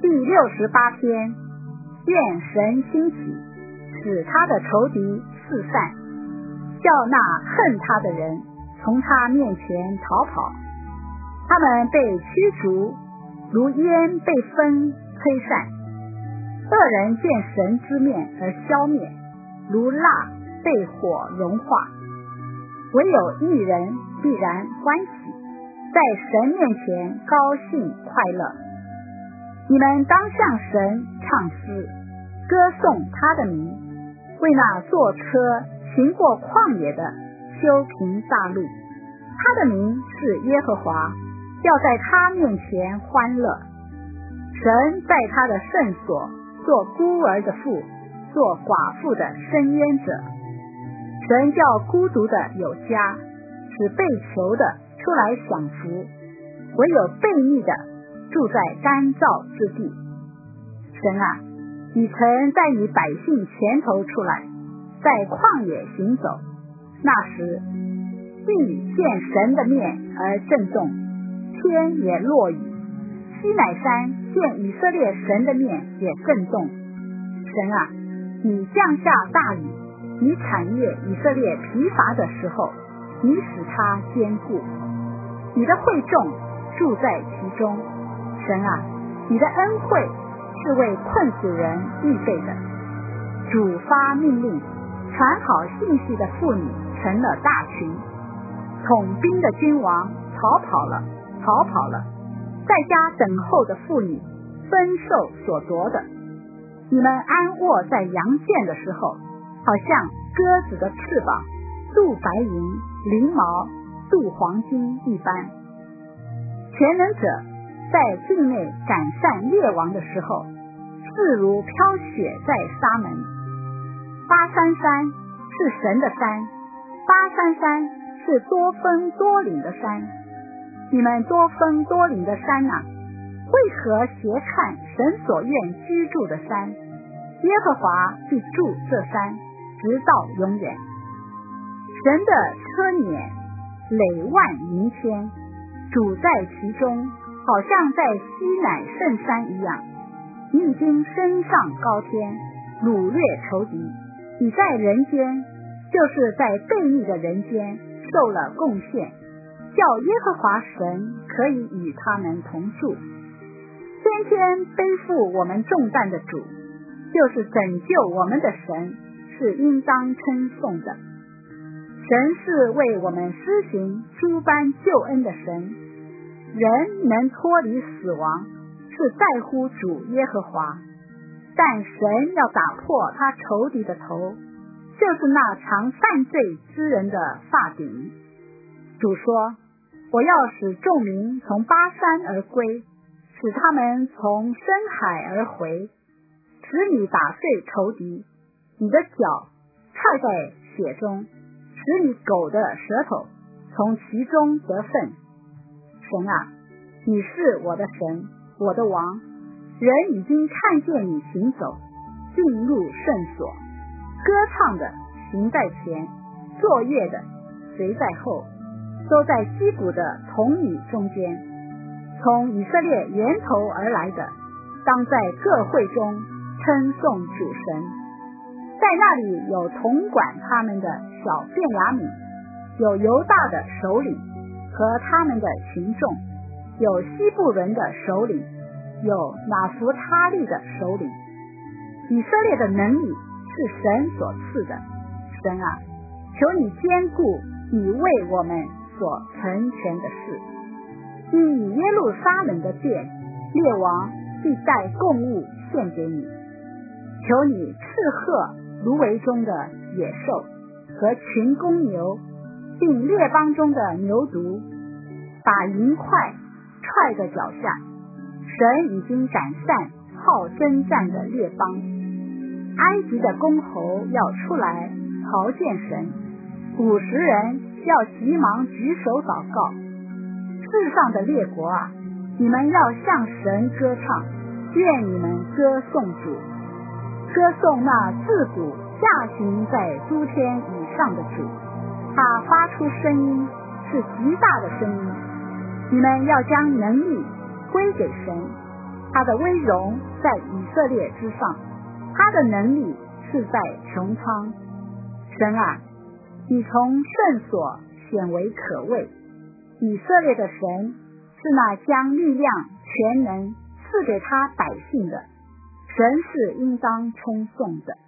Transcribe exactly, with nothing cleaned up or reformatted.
第六十八篇，愿神兴起，使他的仇敌四散，叫那恨他的人从他面前逃跑。他们被驱逐，如烟被风吹散。恶人见神之面而消灭，如蜡被火融化。唯有义人必然欢喜，在神面前高兴快乐。你们当向神唱诗，歌颂他的名，为那坐车行过旷野的修平大路。他的名是耶和华，要在他面前欢乐。神在他的圣所做孤儿的父，做寡妇的伸冤者。神叫孤独的有家，使被囚的出来享福，唯有悖逆的住在干燥之地。神啊，你曾在你百姓前头出来，在旷野行走，那时地见神的面而震动，天也落雨。西乃山见以色列神的面也震动。神啊，你降下大雨，你产业以色列疲乏的时候，你使他坚固。你的会众住在其中。神啊，你的恩惠是为困苦人预备的。主发命令，传好信息的妇女成了大群。统兵的君王逃跑了，逃跑了。在家等候的妇女分受所夺的。你们安卧在阳间的时候，好像鸽子的翅膀镀白银、翎毛、镀黄金一般。全能者在境内赶散列王的时候，势如飘雪在沙门。巴珊山是神的山，巴珊山是多峰多岭的山。你们多峰多岭的山啊，为何斜看神所愿居住的山？耶和华必住这山，直到永远。神的车辇累万民千，主在其中，好像在西乃圣山一样。你已经升上高天，掳掠仇敌。你在人间，就是在悖逆的人间受了贡献，叫耶和华神可以与他们同住。天天背负我们重担的主，就是拯救我们的神，是应当称颂的。神是为我们施行诸般救恩的神。人能脱离死亡，是在乎主耶和华。但神要打破他仇敌的头，就是那常犯罪之人的发顶。主说，我要使众民从巴山而归，使他们从深海而回，使你打碎仇敌，你的脚踹在血中，使你狗的舌头从其中得分。神啊，你是我的神，我的王。人已经看见你行走，进入圣所。歌唱的行在前，作乐的随在后，都在击鼓的童女中间。从以色列源头而来的，当在各会中称颂主神。在那里有统管他们的小便雅悯，有犹大的首领和他们的群众，有西布伦的首领，有拿弗他利的首领。以色列的能力是神所赐的。神啊，求你坚固你为我们所成全的事。因以耶路撒冷的殿，列王必带供物献给你。求你斥喝芦苇中的野兽和群公牛，并列邦中的牛犊，把银块踹在脚下。神已经赶散好征战的列邦。埃及的公侯要出来朝见神，古时人要急忙举手祷告。世上的列国啊，你们要向神歌唱，愿你们歌颂主，歌颂那自古驾行在诸天以上的主。他发出声音，是极大的声音。你们要将能力归给神， 他的威荣在以色列之上，他的能力是在穹苍。神啊，你从圣所显为可畏，以色列的神是那将力量全能赐给他百姓的，神是应当称颂的。